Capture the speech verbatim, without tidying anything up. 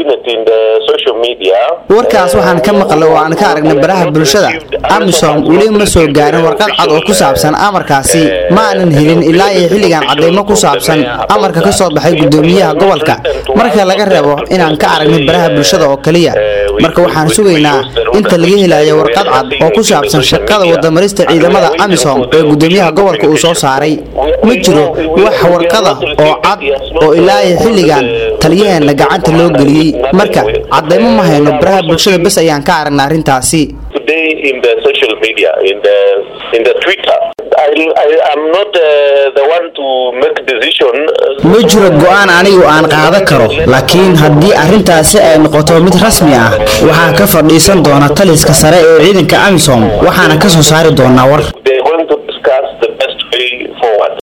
it in the social media. warkaas waxaan ka maqlay oo aan ka aragnay baraha bulshada. Amisom wali ma soo gaarin warqad cad oo ku saabsan amarkaasi. Ma aanan helin ilaa ay xilligan cadeymo ku saabsan amarka ka soo baxay gudoomiyaha gobolka. Marka laga reebo inaan ka aragnay baraha bulshada oo kaliya. Marka waxaan sugaynaa inta laga helayo warqad cad oo ku saabsan shaqada wadamarista ciidamada Amisom ee gudoomiyaha gobolka uu soo saaray. Ma jiro wax warqada oo cad oo ilaa ay xilligan taliyaheena gacanta loo galiyay. Marka cadeymo ma hayno baraha bulshada bas ayaan ka aragnaa arintaasi. Today in the social media, in the in the Twitter, I I am not uh, the one to make decision. Ma jiro go'aan anigu aan qaadan karo, laakiin haddii arintaasi ay noqoto mid rasmi ah, waxaan ka fadhiisan doonaa taliska sare ee ciidanka Amisom, waxaana ka soo saari doonaa war.